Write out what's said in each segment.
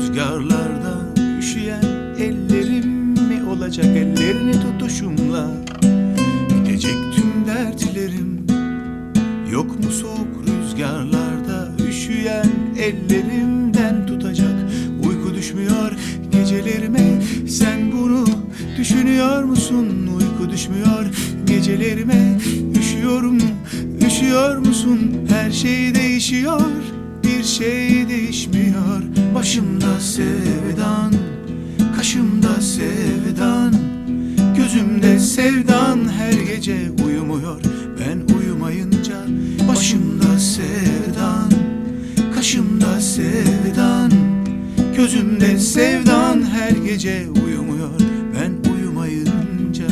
rüzgarlarda üşüyen ellerim mi olacak? Ellerini tutuşumla bitecek tüm dertlerim. Yok mu soğuk rüzgarlarda üşüyen ellerimden tutacak? Uyku düşmüyor gecelerime, sen bunu düşünüyor musun? Uyku düşmüyor gecelerime, üşüyorum, üşüyor musun? Her şey değişiyor, bir şey değişmiyor. Başımda sevdan, kaşımda sevdan, gözümde sevdan her gece uyumuyor. Ben uyumayınca başımda sevdan, kaşımda sevdan, gözümde sevdan her gece uyumuyor. Ben uyumayınca.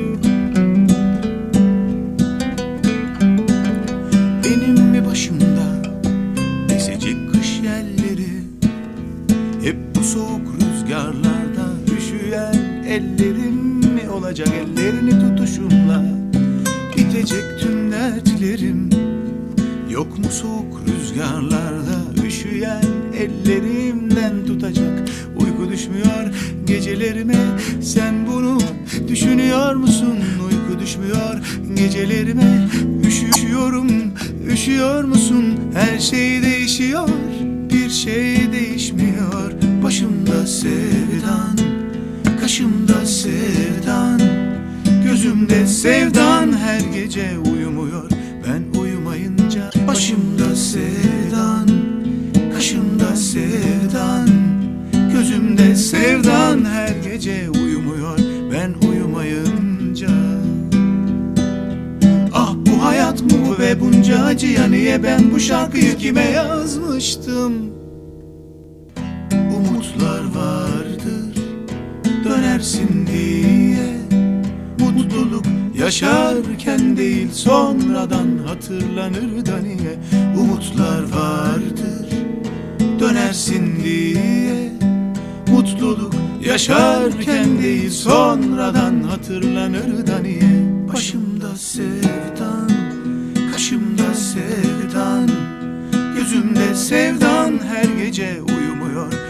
Benim mi başımda esecek kış yelleri? Hep bu soğuk rüzgarlarda üşüyen ellerim mi olacak? Ellerini tutuşumla bitecek tüm dertlerim. Yok mu soğuk rüzgarlarda üşüyen ellerimden tutacak? Uyku düşmüyor gecelerime, sen bunu düşünüyor musun? Uyku düşmüyor gecelerime, üşüyorum, üşüyor musun? Her şey değişiyor, bir şey değişmiyor. Başımda sevdan, kaşımda sevdan, gözümde sevdan her gece uyumuyor. Ben uyumayınca başımda sevdan, kaşımda sevdan, gözümde sevdan her gece uyumuyor. Ben uyumayınca. Ah bu hayat mı ve bunca acıya niye ben bu şarkıyı kime yazmıştım? Umutlar vardır dönersin diye, mutluluk yaşarken değil sonradan hatırlanır da niye? Umutlar vardır dönersin diye, mutluluk yaşarken değil sonradan hatırlanır da niye? Başımda sevdan, kaşımda sevdan, gözümde sevdan her gece uyumuyor.